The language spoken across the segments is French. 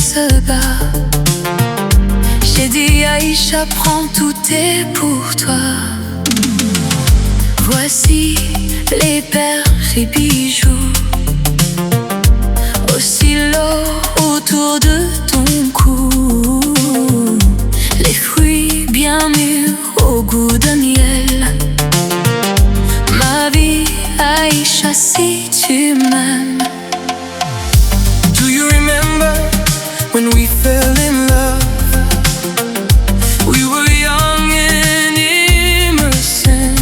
se bat. J'ai dit Aïcha, prends, tout est pour toi. Voici les perles et bijoux, aussi l'or autour de ton cou, les fruits bien mûrs au goût de miel. Ma vie, Aïcha, si tu m'aimes. Do you remember when we fell in love? We were young and innocent.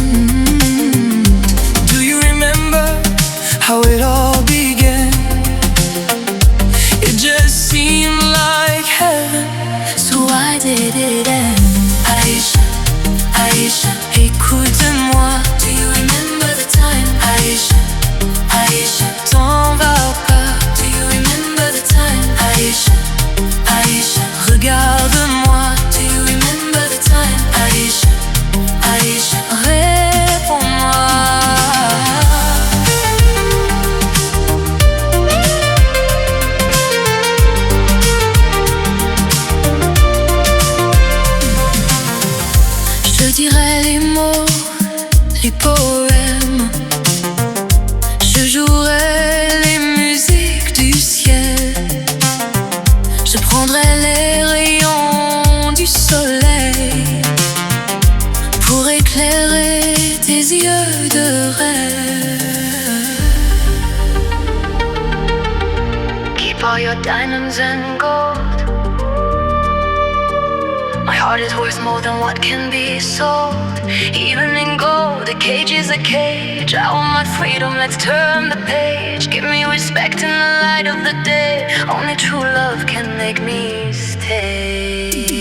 Do you remember how it all began? It just seemed like heaven. So why did it end? Aïcha, Aïcha, écoute-moi. Do you remember the time? Aïcha, Aïcha, t'en vas pas. Do you remember the time? Aïcha, Aïcha, regarde-moi. Do you remember the time? Aïcha, Aïcha, réponds-moi. Je dirai les mots, les poèmes. Je jouerai les musiques du ciel. Je prendrai les rayons du soleil pour éclairer tes yeux de rêve. Keep all your diamonds and gold. My heart is worth more than what can be sold. Even in gold, a cage is a cage. I want my freedom, let's turn the page. Give me respect in the light of the day. Only true love can make me stay.